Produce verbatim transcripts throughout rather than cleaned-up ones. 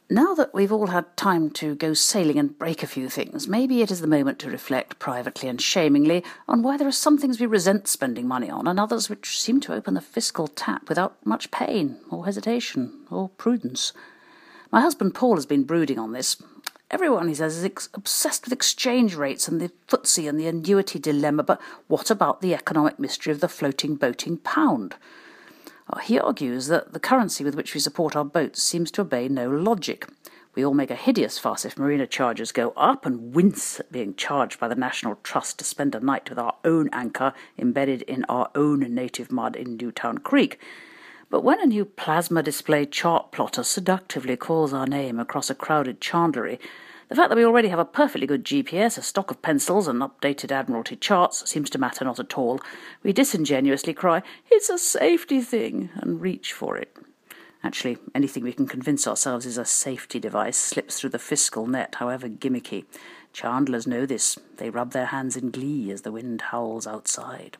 Now that we've all had time to go sailing and break a few things, maybe it is the moment to reflect privately and shamingly on why there are some things we resent spending money on and others which seem to open the fiscal tap without much pain or hesitation or prudence. My husband Paul has been brooding on this. Everyone, he says, is ex- obsessed with exchange rates and the footsie and the annuity dilemma, but what about the economic mystery of the floating boating pound? He argues that the currency with which we support our boats seems to obey no logic. We all make a hideous fuss if marina charges go up and wince at being charged by the National Trust to spend a night with our own anchor embedded in our own native mud in Newtown Creek. But when a new plasma display chart plotter seductively calls our name across a crowded chandlery, the fact that we already have a perfectly good G P S, a stock of pencils and updated Admiralty charts seems to matter not at all. We disingenuously cry, "It's a safety thing," and reach for it. Actually, anything we can convince ourselves is a safety device slips through the fiscal net, however gimmicky. Chandlers know this. They rub their hands in glee as the wind howls outside.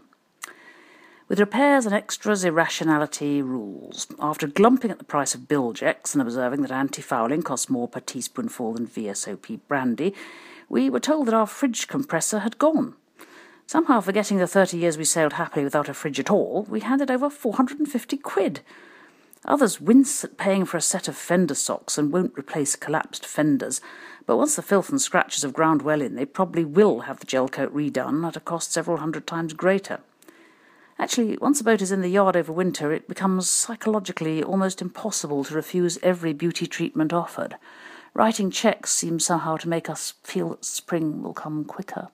With repairs and extras, irrationality rules. After glumping at the price of Bilgex and observing that anti-fouling costs more per teaspoonful than V S O P brandy, we were told that our fridge compressor had gone. Somehow, forgetting the thirty years we sailed happily without a fridge at all, we handed over four hundred and fifty quid. Others wince at paying for a set of fender socks and won't replace collapsed fenders, but once the filth and scratches have ground well in, they probably will have the gel coat redone at a cost several hundred times greater. Actually, once a boat is in the yard over winter, it becomes psychologically almost impossible to refuse every beauty treatment offered. Writing cheques seems somehow to make us feel that spring will come quicker.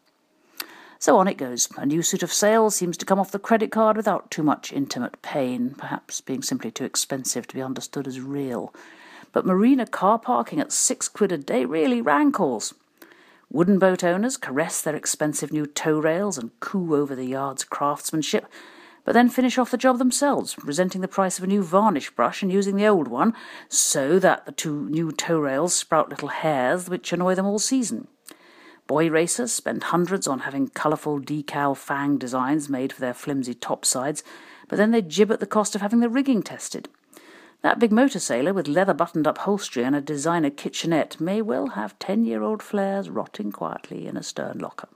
So on it goes. A new suit of sails seems to come off the credit card without too much intimate pain, perhaps being simply too expensive to be understood as real. But marina car parking at six quid a day really rankles. Wooden boat owners caress their expensive new tow rails and coo over the yard's craftsmanship, but then finish off the job themselves, resenting the price of a new varnish brush and using the old one, so that the two new tow rails sprout little hairs which annoy them all season. Boy racers spend hundreds on having colourful decal fang designs made for their flimsy topsides, but then they jib at the cost of having the rigging tested. That big motor sailor with leather-buttoned upholstery and a designer kitchenette may well have ten-year-old flares rotting quietly in a stern locker.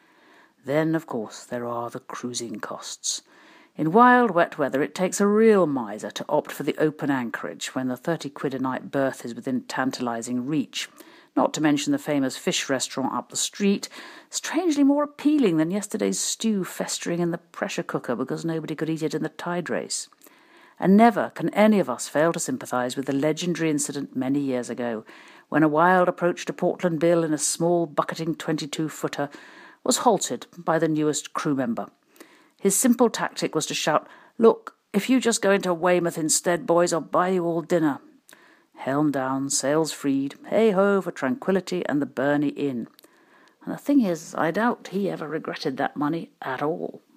Then, of course, there are the cruising costs. In wild, wet weather, it takes a real miser to opt for the open anchorage when the thirty quid a night berth is within tantalising reach, not to mention the famous fish restaurant up the street, strangely more appealing than yesterday's stew festering in the pressure cooker because nobody could eat it in the tide race. And never can any of us fail to sympathise with the legendary incident many years ago, when a wild approach to Portland Bill in a small bucketing twenty-two footer was halted by the newest crew member. His simple tactic was to shout, "Look, if you just go into Weymouth instead, boys, I'll buy you all dinner." Helm down, sails freed, hey-ho for tranquillity and the Burney Inn. And the thing is, I doubt he ever regretted that money at all.